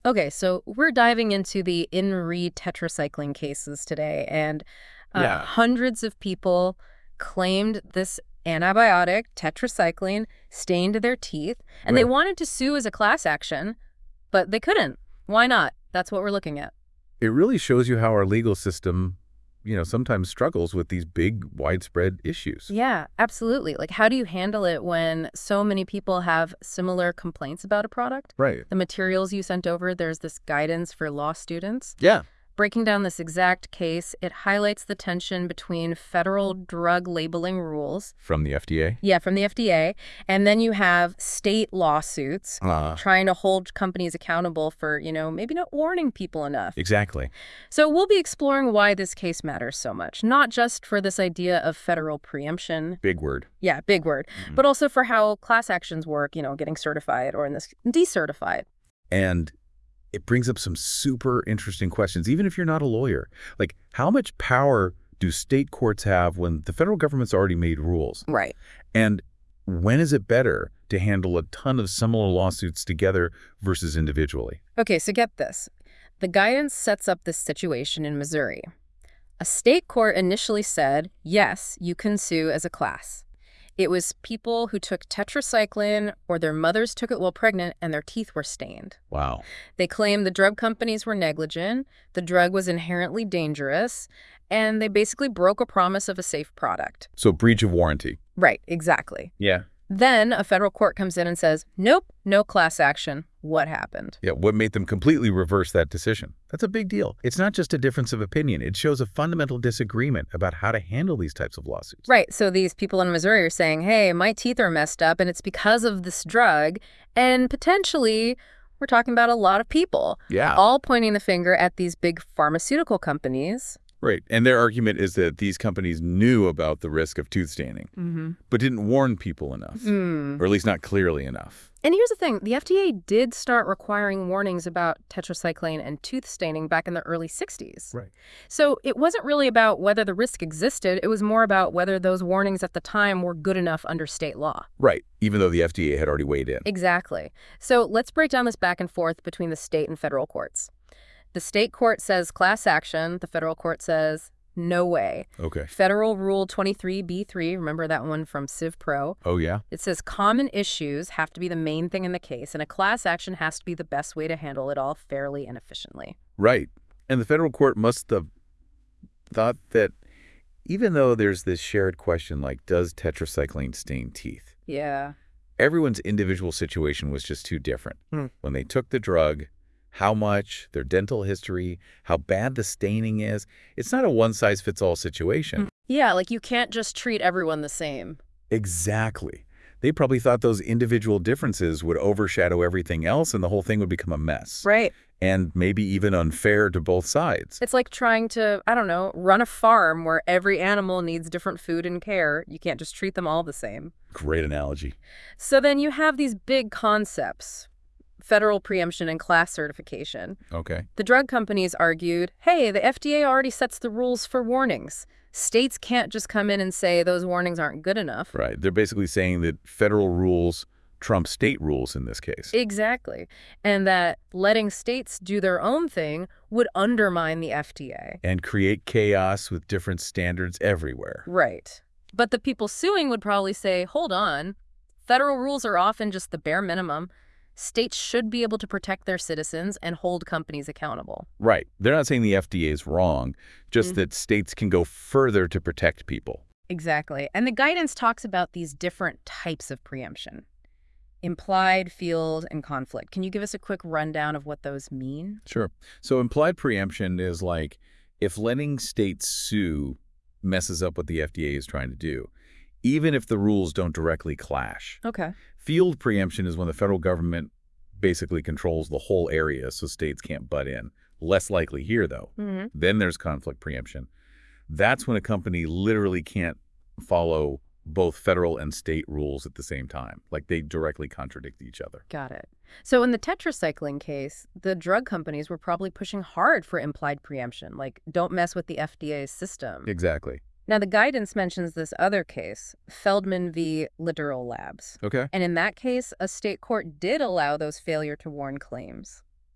Okay, so we're diving into the in-re tetracycline cases today, and Yeah, hundreds of people claimed this antibiotic, tetracycline, stained their teeth, and they right. wanted to sue as a class action, but they couldn't. Why not? That's what we're looking at. It really shows you how our legal system, sometimes struggles with these big, widespread issues. Yeah, absolutely. Like, how do you handle it when so many people have similar complaints about a product? Right. The materials you sent over, there's this guidance for law students. Yeah. Breaking down this exact case, it highlights the tension between federal drug labeling rules, From the FDA? yeah, from the FDA, and then you have state lawsuits Ah, trying to hold companies accountable for, maybe not warning people enough. exactly. So we'll be exploring why this case matters so much, not just for this idea of federal preemption, Big word. yeah, big word, Mhm. but also for how class actions work, getting certified or in this decertified. And it brings up some super interesting questions, even if you're not a lawyer. Like, how much power do state courts have when the federal government's already made rules? Right. And when is it better to handle a ton of similar lawsuits together versus individually? Okay, so get this. The guidance sets up this situation in Missouri. A state court initially said, yes, you can sue as a class. It was people who took tetracycline or their mothers took it while pregnant and their teeth were stained. Wow. They claimed the drug companies were negligent, the drug was inherently dangerous, and they basically broke a promise of a safe product. So breach of warranty. Right, exactly. Yeah. Then a federal court comes in and says, nope, no class action. What happened? Yeah, what made them completely reverse that decision? That's a big deal. It's not just a difference of opinion. It shows a fundamental disagreement about how to handle these types of lawsuits. Right, so these people in Missouri are saying, hey, my teeth are messed up and it's because of this drug, and potentially we're talking about a lot of people, Yeah. all pointing the finger at these big pharmaceutical companies. Right. And their argument is that these companies knew about the risk of tooth staining, Mm-hmm. but didn't warn people enough, or at least not clearly enough. And here's the thing, the FDA did start requiring warnings about tetracycline and tooth staining back in the early 60s. Right. So it wasn't really about whether the risk existed, it was more about whether those warnings at the time were good enough under state law. Right. Even though the FDA had already weighed in. Exactly. So let's break down this back and forth between the state and federal courts. The state court says class action, the federal court says no way. Okay. Federal Rule 23b3, remember that one from Civ Pro? Oh, yeah? It says common issues have to be the main thing in the case, and a class action has to be the best way to handle it all fairly and efficiently. Right. And the federal court must have thought that even though there's this shared question like, does tetracycline stain teeth? Yeah. Everyone's individual situation was just too different. When they took the drug, how much, their dental history, how bad the staining is. It's not a one-size-fits-all situation. Yeah, like you can't just treat everyone the same. Exactly. They probably thought those individual differences would overshadow everything else and the whole thing would become a mess. Right. And maybe even unfair to both sides. It's like trying to, I don't know, run a farm where every animal needs different food and care. You can't just treat them all the same. Great analogy. So then you have these big concepts, federal preemption and class certification. Okay. The drug companies argued, hey, the FDA already sets the rules for warnings. States can't just come in and say those warnings aren't good enough. Right. They're basically saying that federal rules trump state rules in this case. Exactly. And that letting states do their own thing would undermine the FDA. And create chaos with different standards everywhere. Right. But the people suing would probably say, hold on, federal rules are often just the bare minimum. States should be able to protect their citizens and hold companies accountable. Right. They're not saying the FDA is wrong, just that states can go further to protect people. Exactly. And the guidance talks about these different types of preemption: implied, field, and conflict. Can you give us a quick rundown of what those mean? Sure. So implied preemption is like if letting states sue messes up what the FDA is trying to do, even if the rules don't directly clash. Okay. Field preemption is when the federal government basically controls the whole area so states can't butt in. Less likely here, though. Mm-hmm. Then there's conflict preemption. That's when a company literally can't follow both federal and state rules at the same time. Like they directly contradict each other. Got it. So in the tetracycline case, the drug companies were probably pushing hard for implied preemption, like don't mess with the FDA's system. Exactly. Now, the guidance mentions this other case, Feldman v. Literal Labs. Okay. And in that case, a state court did allow those failure to warn claims.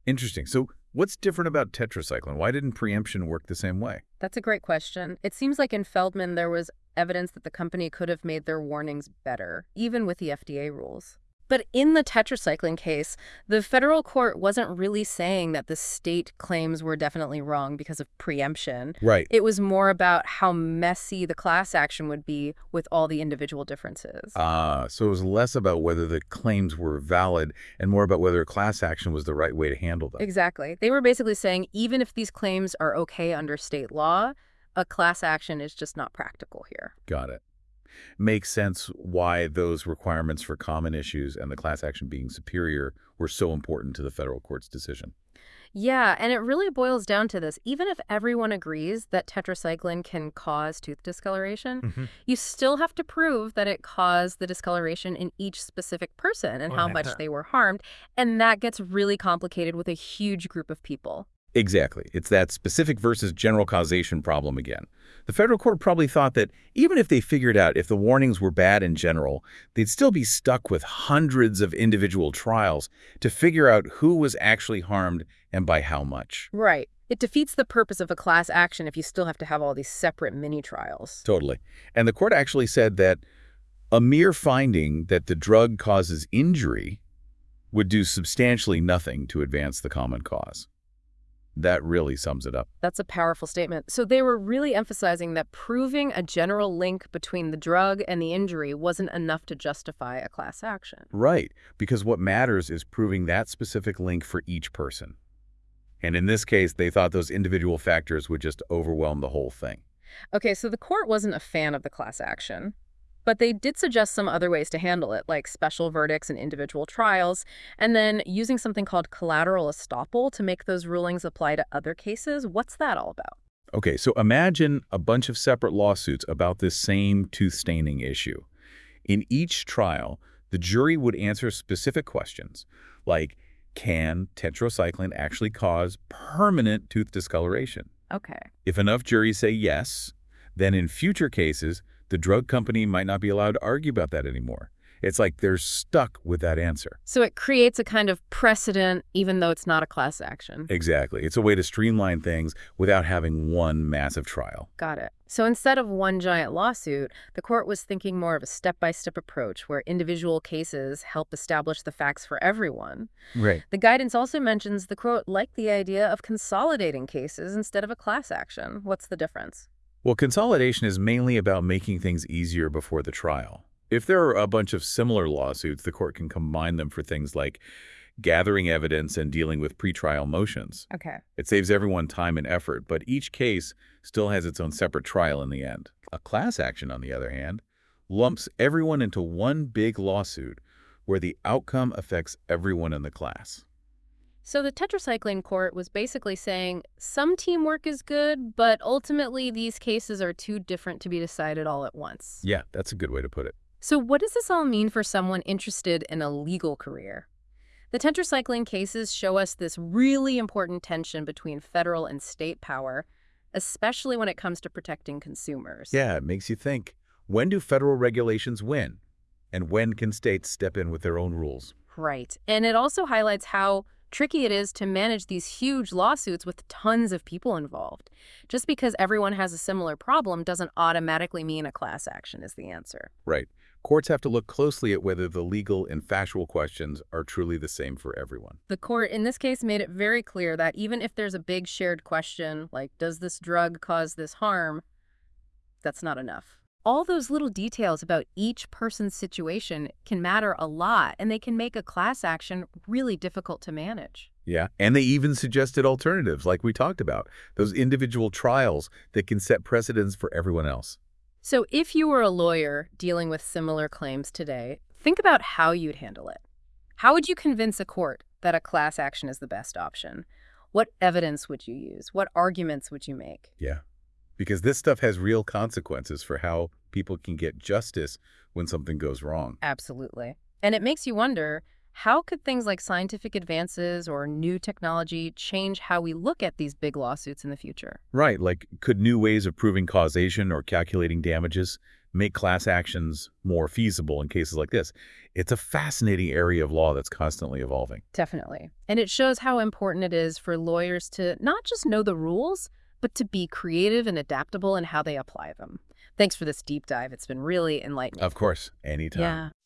Interesting. So what's different about tetracycline? Why didn't preemption work the same way? That's a great question. It seems like in Feldman there was evidence that the company could have made their warnings better, even with the FDA rules. But in the tetracycline case, the federal court wasn't really saying that the state claims were definitely wrong because of preemption. Right. It was more about how messy the class action would be with all the individual differences. So it was less about whether the claims were valid and more about whether a class action was the right way to handle them. Exactly. They were basically saying even if these claims are okay under state law, a class action is just not practical here. Got it. Makes sense why those requirements for common issues and the class action being superior were so important to the federal court's decision. Yeah, and it really boils down to this. Even if everyone agrees that tetracycline can cause tooth discoloration, you still have to prove that it caused the discoloration in each specific person and how much they were harmed. And that gets really complicated with a huge group of people. Exactly. It's that specific versus general causation problem again. The federal court probably thought that even if they figured out if the warnings were bad in general, they'd still be stuck with hundreds of individual trials to figure out who was actually harmed and by how much. Right. It defeats the purpose of a class action if you still have to have all these separate mini trials. Totally. And the court actually said that a mere finding that the drug causes injury would do substantially nothing to advance the common cause. That really sums it up. That's a powerful statement. So they were really emphasizing that proving a general link between the drug and the injury wasn't enough to justify a class action. Right, because what matters is proving that specific link for each person. And in this case, they thought those individual factors would just overwhelm the whole thing. Okay, so the court wasn't a fan of the class action, but they did suggest some other ways to handle it, like special verdicts and individual trials, and then using something called collateral estoppel to make those rulings apply to other cases. What's that all about? Okay, so imagine a bunch of separate lawsuits about this same tooth staining issue. In each trial, the jury would answer specific questions, like, can tetracycline actually cause permanent tooth discoloration? Okay. If enough juries say yes, then in future cases, the drug company might not be allowed to argue about that anymore. It's like they're stuck with that answer. So it creates a kind of precedent, even though it's not a class action. Exactly. It's a way to streamline things without having one massive trial. Got it. So instead of one giant lawsuit, the court was thinking more of a step-by-step approach where individual cases help establish the facts for everyone. Right. The guidance also mentions the court liked the idea of consolidating cases instead of a class action. What's the difference? Well, consolidation is mainly about making things easier before the trial. If there are a bunch of similar lawsuits, the court can combine them for things like gathering evidence and dealing with pretrial motions. Okay. It saves everyone time and effort, but each case still has its own separate trial in the end. A class action, on the other hand, lumps everyone into one big lawsuit where the outcome affects everyone in the class. So the tetracycline court was basically saying some teamwork is good, but ultimately these cases are too different to be decided all at once. Yeah, that's a good way to put it. So what does this all mean for someone interested in a legal career? The tetracycline cases show us this really important tension between federal and state power, especially when it comes to protecting consumers. Yeah, it makes you think, when do federal regulations win? And when can states step in with their own rules? Right. And it also highlights how tricky it is to manage these huge lawsuits with tons of people involved. Just because everyone has a similar problem doesn't automatically mean a class action is the answer. Right. Courts have to look closely at whether the legal and factual questions are truly the same for everyone. The court, in this case, made it very clear that even if there's a big shared question, like, does this drug cause this harm, that's not enough. All those little details about each person's situation can matter a lot, and they can make a class action really difficult to manage. Yeah, and they even suggested alternatives like we talked about, those individual trials that can set precedents for everyone else. So if you were a lawyer dealing with similar claims today, think about how you'd handle it. How would you convince a court that a class action is the best option? What evidence would you use? What arguments would you make? Yeah, because this stuff has real consequences for how people can get justice when something goes wrong. Absolutely. And it makes you wonder, how could things like scientific advances or new technology change how we look at these big lawsuits in the future? Right, like could new ways of proving causation or calculating damages make class actions more feasible in cases like this. It's a fascinating area of law that's constantly evolving. Definitely. And it shows how important it is for lawyers to not just know the rules, but to be creative and adaptable in how they apply them. Thanks for this deep dive. It's been really enlightening. Of course, anytime. Yeah.